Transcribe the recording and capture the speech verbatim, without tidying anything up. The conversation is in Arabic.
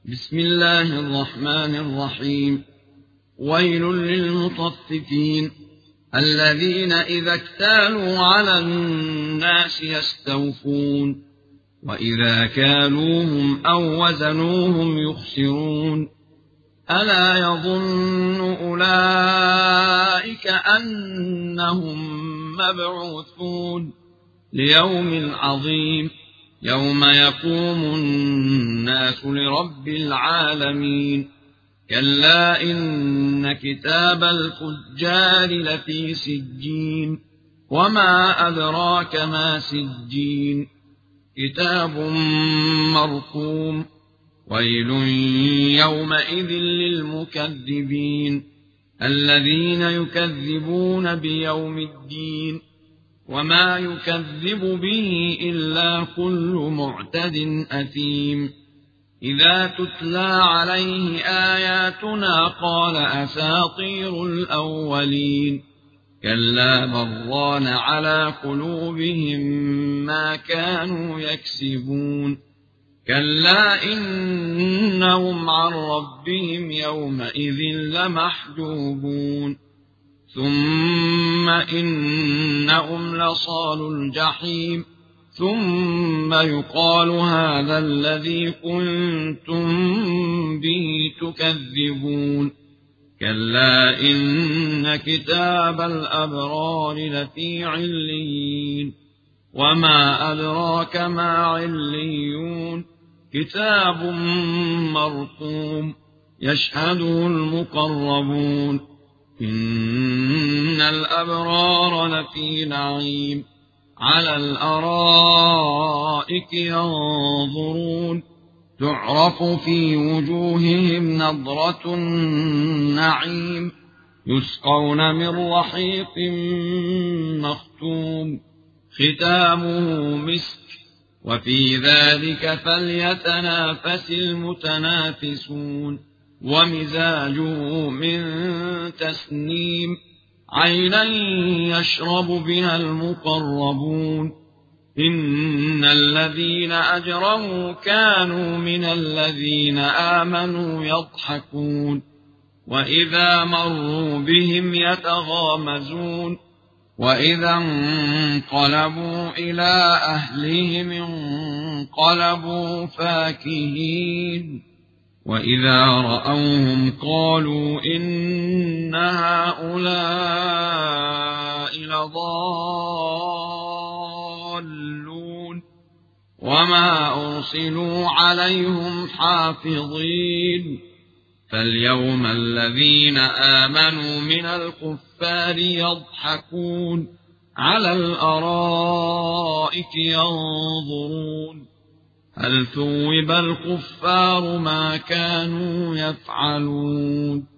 بسم الله الرحمن الرحيم. ويل للمطففين الذين إذا اكتالوا على الناس يستوفون وإذا كالوهم أو وزنوهم يخسرون. ألا يظن أولئك أنهم مبعوثون ليوم عظيم يوم يقوم الناس لرب العالمين. كلا إن كتاب الفجار لفي سجين وما أدراك ما سجين كتاب مرقوم. ويل يومئذ للمكذبين الذين يكذبون بيوم الدين وما يكذب به إلا كل معتد أثيم. إذا تتلى عليه آياتنا قال أساطير الأولين. كلا بل ران على قلوبهم ما كانوا يكسبون. كلا إنهم عن ربهم يومئذ لمحجوبون. ثم إنهم لصالوا الجحيم ثم يقال هذا الذي كنتم به تكذبون. كلا إن كتاب الأبرار لفي عليين وما أدراك ما عليون كتاب مرقوم يشهده المقربون. إن الأبرار لفي نعيم على الأرائك ينظرون تعرف في وجوههم نضرة النعيم يسقون من رحيق مختوم ختامه مسك وفي ذلك فليتنافس المتنافسون. ومزاجه من تسنيم عينا يشرب بها المقربون. إن الذين أجرموا كانوا من الذين آمنوا يضحكون وإذا مروا بهم يتغامزون. وإذا انقلبوا إلى أهلهم انقلبوا فاكهين. وإذا رأوهم قالوا إن هؤلاء لضالون وما أرسلوا عليهم حافظين. فاليوم الذين آمنوا من الكفار يضحكون على الأرائك ينظرون هل ثوب الكفار ما كانوا يفعلون.